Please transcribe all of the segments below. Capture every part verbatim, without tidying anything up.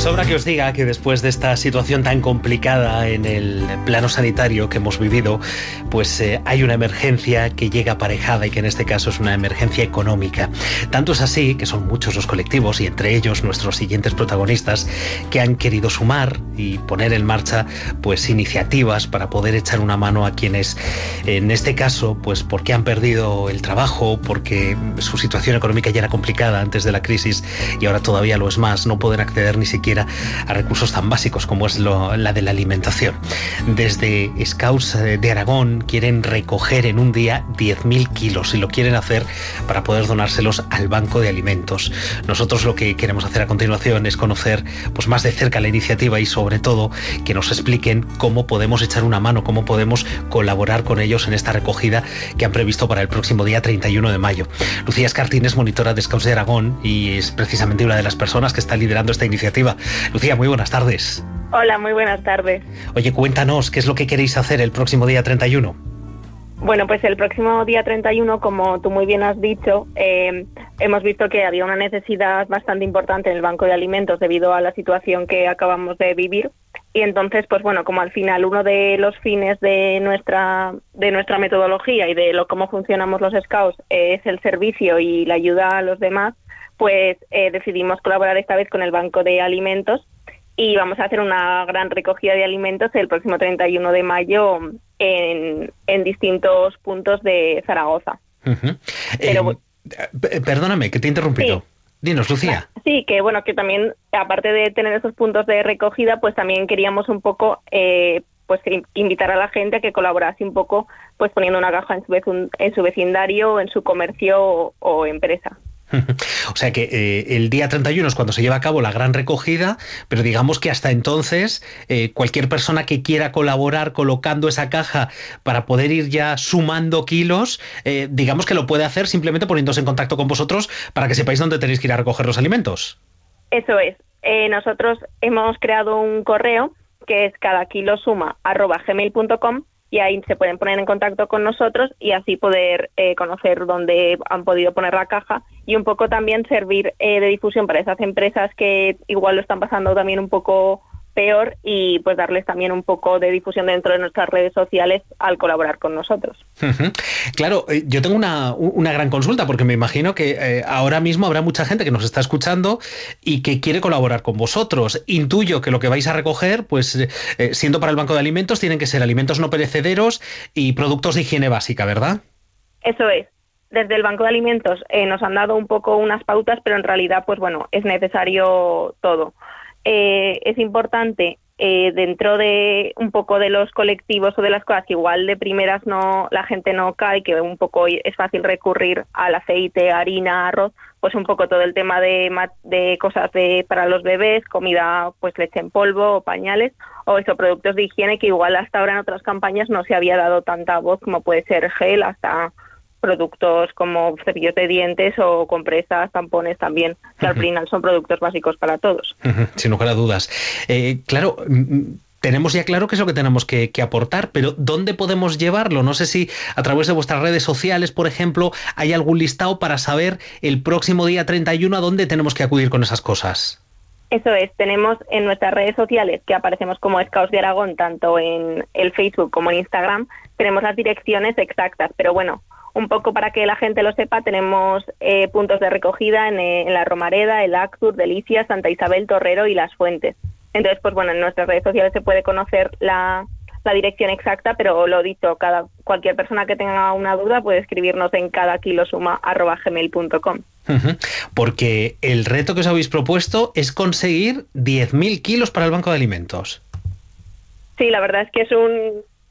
Sobra que os diga que después de esta situación tan complicada en el plano sanitario que hemos vivido, pues eh, hay una emergencia que llega aparejada y que en este caso es una emergencia económica. Tanto es así que son muchos los colectivos y entre ellos nuestros siguientes protagonistas que han querido sumar y poner en marcha pues iniciativas para poder echar una mano a quienes en este caso pues porque han perdido el trabajo, porque su situación económica ya era complicada antes de la crisis y ahora todavía lo es más, no pueden acceder ni siquiera a recursos tan básicos como es lo, la de la alimentación. Desde Scouts de Aragón quieren recoger en un día diez mil kilos y lo quieren hacer para poder donárselos al Banco de Alimentos. Nosotros lo que queremos hacer a continuación es conocer pues más de cerca la iniciativa y sobre todo que nos expliquen cómo podemos echar una mano, cómo podemos colaborar con ellos en esta recogida que han previsto para el próximo día treinta y uno de mayo. Lucía Escartín es monitora de Scouts de Aragón y es precisamente una de las personas que está liderando esta iniciativa. Lucía, muy buenas tardes. Hola, muy buenas tardes. Oye, cuéntanos, ¿qué es lo que queréis hacer el próximo día treinta y uno? Bueno, pues el próximo día treinta y uno, como tú muy bien has dicho, eh, hemos visto que había una necesidad bastante importante en el Banco de Alimentos debido a la situación que acabamos de vivir. Y entonces, pues bueno, como al final uno de los fines de nuestra de nuestra metodología y de lo cómo funcionamos los Scouts eh, es el servicio y la ayuda a los demás, pues eh, decidimos colaborar esta vez con el Banco de Alimentos y vamos a hacer una gran recogida de alimentos el próximo treinta y uno de mayo en, en distintos puntos de Zaragoza. Uh-huh. Pero, eh, perdóname, que te he interrumpido. Sí. Dinos, Lucía. Sí, que bueno, que también, aparte de tener esos puntos de recogida, pues también queríamos un poco eh, pues invitar a la gente a que colaborase un poco, pues poniendo una caja en su, en su vecindario, en su comercio o, o empresa. O sea que eh, el día treinta y uno es cuando se lleva a cabo la gran recogida, pero digamos que hasta entonces eh, cualquier persona que quiera colaborar colocando esa caja para poder ir ya sumando kilos, eh, digamos que lo puede hacer simplemente poniéndose en contacto con vosotros para que sepáis dónde tenéis que ir a recoger los alimentos. Eso es. Eh, nosotros hemos creado un correo que es cadakilosuma arroba gmail punto com y ahí se pueden poner en contacto con nosotros y así poder eh, conocer dónde han podido poner la caja y un poco también servir eh, de difusión para esas empresas que igual lo están pasando también un poco peor y pues darles también un poco de difusión dentro de nuestras redes sociales al colaborar con nosotros. Uh-huh. Claro, eh, yo tengo una, una gran consulta porque me imagino que eh, ahora mismo habrá mucha gente que nos está escuchando y que quiere colaborar con vosotros. Intuyo que lo que vais a recoger, pues eh, siendo para el Banco de Alimentos, tienen que ser alimentos no perecederos y productos de higiene básica, ¿verdad? Eso es. Desde el Banco de Alimentos eh, nos han dado un poco unas pautas, pero en realidad, pues bueno, es necesario todo. Eh, es importante eh, dentro de un poco de los colectivos o de las cosas que igual de primeras no la gente no cae, que un poco es fácil recurrir al aceite, harina, arroz, pues un poco todo el tema de, de cosas de para los bebés, comida, pues leche en polvo o pañales, o esos productos de higiene que igual hasta ahora en otras campañas no se había dado tanta voz como puede ser gel, hasta productos como cepillos de dientes o compresas, tampones también, que al final son productos básicos para todos. Sin lugar a dudas. Eh, claro, tenemos ya claro qué es lo que tenemos que, que aportar, pero ¿dónde podemos llevarlo? No sé si a través de vuestras redes sociales, por ejemplo, hay algún listado para saber el próximo día treinta y uno a dónde tenemos que acudir con esas cosas. Eso es, tenemos en nuestras redes sociales, que aparecemos como Scouts de Aragón, tanto en el Facebook como en Instagram, tenemos las direcciones exactas, pero bueno, un poco para que la gente lo sepa, tenemos eh, puntos de recogida en, eh, en La Romareda, El Actur, Delicias, Santa Isabel, Torrero y Las Fuentes. Entonces, pues bueno, en nuestras redes sociales se puede conocer la, la dirección exacta, pero lo dicho, cada cualquier persona que tenga una duda puede escribirnos en cadakilosuma arroba gmail punto com. Uh-huh. Porque el reto que os habéis propuesto es conseguir diez mil kilos para el Banco de Alimentos. Sí, la verdad es que es un...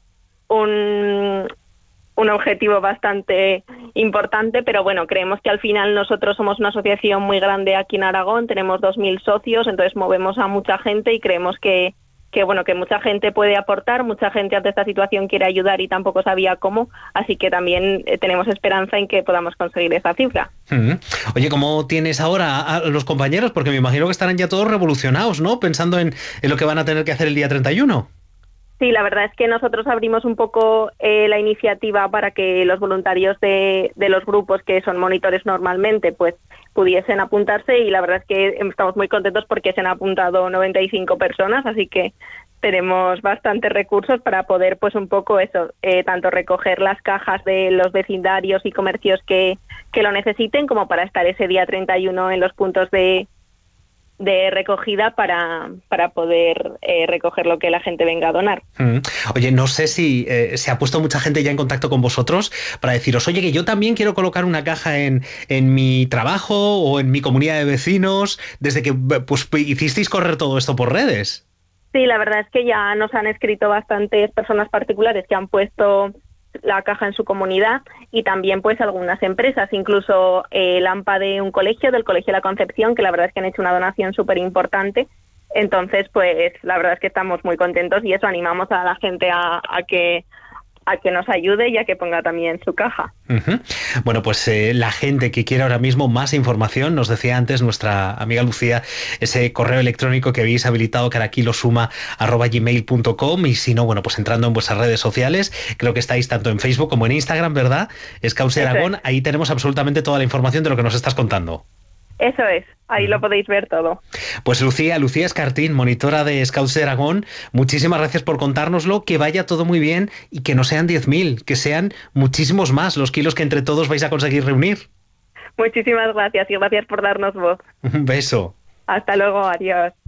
un un objetivo bastante importante, pero bueno, creemos que al final nosotros somos una asociación muy grande aquí en Aragón, tenemos dos mil socios, entonces movemos a mucha gente y creemos que, que bueno, que mucha gente puede aportar, mucha gente ante esta situación quiere ayudar y tampoco sabía cómo, así que también eh, tenemos esperanza en que podamos conseguir esa cifra. Uh-huh. Oye, ¿cómo tienes ahora a los compañeros? Porque me imagino que estarán ya todos revolucionados, ¿no? Pensando en, en lo que van a tener que hacer el día treinta y uno. Sí, la verdad es que nosotros abrimos un poco eh, la iniciativa para que los voluntarios de, de los grupos que son monitores normalmente, pues pudiesen apuntarse, y la verdad es que estamos muy contentos porque se han apuntado noventa y cinco personas, así que tenemos bastantes recursos para poder, pues un poco eso, eh, tanto recoger las cajas de los vecindarios y comercios que, que lo necesiten, como para estar ese día treinta y uno en los puntos de, de recogida para, para poder eh, recoger lo que la gente venga a donar. Mm. Oye, no sé si eh, se ha puesto mucha gente ya en contacto con vosotros para deciros, oye, que yo también quiero colocar una caja en, en mi trabajo o en mi comunidad de vecinos, desde que pues hicisteis correr todo esto por redes. Sí, la verdad es que ya nos han escrito bastantes personas particulares que han puesto la caja en su comunidad, y también pues algunas empresas, incluso eh, el AMPA de un colegio, del Colegio de la Concepción, que la verdad es que han hecho una donación súper importante. Entonces, pues la verdad es que estamos muy contentos, y eso, animamos a la gente a, a que a que nos ayude y a que ponga también su caja. Uh-huh. Bueno, pues eh, la gente que quiera ahora mismo más información, nos decía antes nuestra amiga Lucía, ese correo electrónico que habéis habilitado, caraquilosuma arroba gmail punto com, y si no, bueno, pues entrando en vuestras redes sociales, creo que estáis tanto en Facebook como en Instagram, ¿verdad? Scouts de Aragón, ahí tenemos absolutamente toda la información de lo que nos estás contando. Eso es, ahí lo podéis ver todo. Pues Lucía, Lucía Escartín, monitora de Scouts de Aragón, muchísimas gracias por contárnoslo, que vaya todo muy bien y que no sean diez mil, que sean muchísimos más los kilos que entre todos vais a conseguir reunir. Muchísimas gracias, y gracias por darnos voz. Un beso. Hasta luego, adiós.